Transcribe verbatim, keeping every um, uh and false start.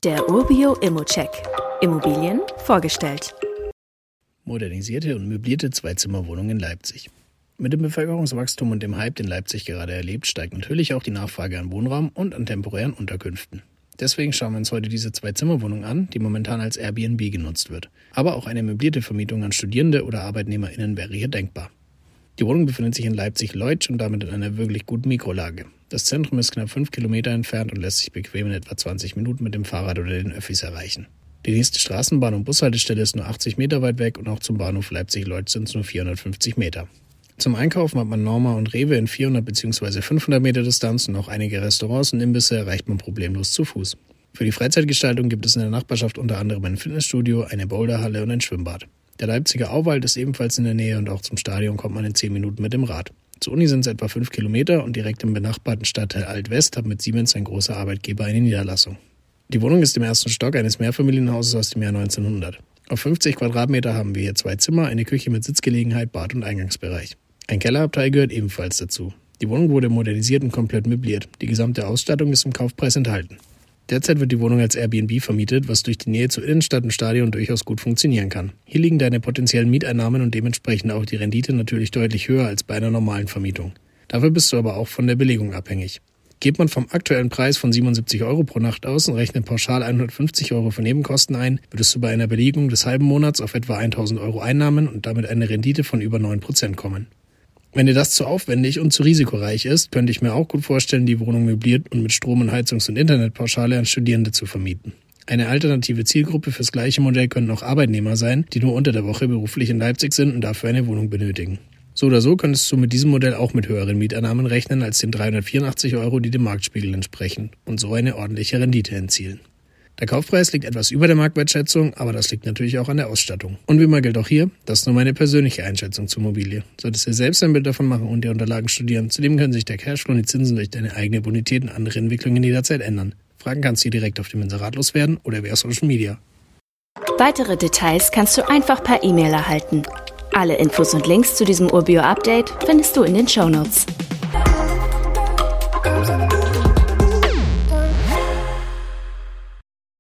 Der Urbio Immocheck. Immobilien vorgestellt. Modernisierte und möblierte Zweizimmerwohnungen in Leipzig. Mit dem Bevölkerungswachstum und dem Hype, den Leipzig gerade erlebt, steigt natürlich auch die Nachfrage an Wohnraum und an temporären Unterkünften. Deswegen schauen wir uns heute diese Zweizimmerwohnung an, die momentan als Airbnb genutzt wird. Aber auch eine möblierte Vermietung an Studierende oder ArbeitnehmerInnen wäre hier denkbar. Die Wohnung befindet sich in Leipzig-Leutsch und damit in einer wirklich guten Mikrolage. Das Zentrum ist knapp fünf Kilometer entfernt und lässt sich bequem in etwa zwanzig Minuten mit dem Fahrrad oder den Öffis erreichen. Die nächste Straßenbahn- und Bushaltestelle ist nur achtzig Meter weit weg und auch zum Bahnhof Leipzig-Leutsch sind es nur vierhundertfünfzig Meter. Zum Einkaufen hat man Norma und Rewe in vierhundert bzw. fünfhundert Meter Distanz und auch einige Restaurants und Imbisse erreicht man problemlos zu Fuß. Für die Freizeitgestaltung gibt es in der Nachbarschaft unter anderem ein Fitnessstudio, eine Boulderhalle und ein Schwimmbad. Der Leipziger Auwald ist ebenfalls in der Nähe und auch zum Stadion kommt man in zehn Minuten mit dem Rad. Zur Uni sind es etwa fünf Kilometer und direkt im benachbarten Stadtteil Alt-West hat mit Siemens ein großer Arbeitgeber eine Niederlassung. Die Wohnung ist im ersten Stock eines Mehrfamilienhauses aus dem Jahr neunzehnhundert. Auf fünfzig Quadratmeter haben wir hier zwei Zimmer, eine Küche mit Sitzgelegenheit, Bad und Eingangsbereich. Ein Kellerabteil gehört ebenfalls dazu. Die Wohnung wurde modernisiert und komplett möbliert. Die gesamte Ausstattung ist im Kaufpreis enthalten. Derzeit wird die Wohnung als Airbnb vermietet, was durch die Nähe zur Innenstadt und Stadion durchaus gut funktionieren kann. Hier liegen deine potenziellen Mieteinnahmen und dementsprechend auch die Rendite natürlich deutlich höher als bei einer normalen Vermietung. Dafür bist du aber auch von der Belegung abhängig. Geht man vom aktuellen Preis von siebenundsiebzig Euro pro Nacht aus und rechnet pauschal hundertfünfzig Euro für Nebenkosten ein, würdest du bei einer Belegung des halben Monats auf etwa tausend Euro Einnahmen und damit eine Rendite von über neun Prozent kommen. Wenn dir das zu aufwendig und zu risikoreich ist, könnte ich mir auch gut vorstellen, die Wohnung möbliert und mit Strom- und Heizungs- und Internetpauschale an Studierende zu vermieten. Eine alternative Zielgruppe fürs gleiche Modell können auch Arbeitnehmer sein, die nur unter der Woche beruflich in Leipzig sind und dafür eine Wohnung benötigen. So oder so könntest du mit diesem Modell auch mit höheren Mieteinnahmen rechnen als den dreihundertvierundachtzig Euro, die dem Marktspiegel entsprechen, und so eine ordentliche Rendite erzielen. Der Kaufpreis liegt etwas über der Marktwertschätzung, aber das liegt natürlich auch an der Ausstattung. Und wie immer gilt auch hier, das ist nur meine persönliche Einschätzung zur Immobilie. Solltest du selbst ein Bild davon machen und die Unterlagen studieren, zudem können sich der Cashflow und die Zinsen durch deine eigene Bonität und andere Entwicklungen jederzeit ändern. Fragen kannst du direkt auf dem Inserat loswerden oder via Social Media. Weitere Details kannst du einfach per E-Mail erhalten. Alle Infos und Links zu diesem Urbio-Update findest du in den Shownotes.